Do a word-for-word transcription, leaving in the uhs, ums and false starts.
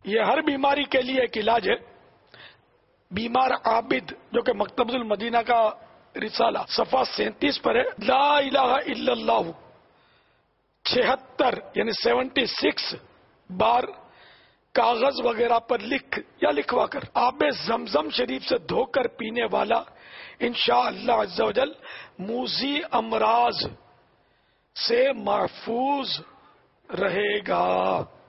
ये हर बीमारी के लिए एक इलाज है। बीमार आबिद, जो कि मकतबुल मदीना का रिसाला सफा सैंतीस पर है, ला इलाहा इल्लल्लाह छिहत्तर यानी सेवेंटी सिक्स बार कागज वगैरह पर लिख या लिखवा कर आबे जमजम शरीफ से धोकर पीने वाला इंशाअल्लाह अज़्ज़ा वजल मूजी अमराज से महफूज रहेगा।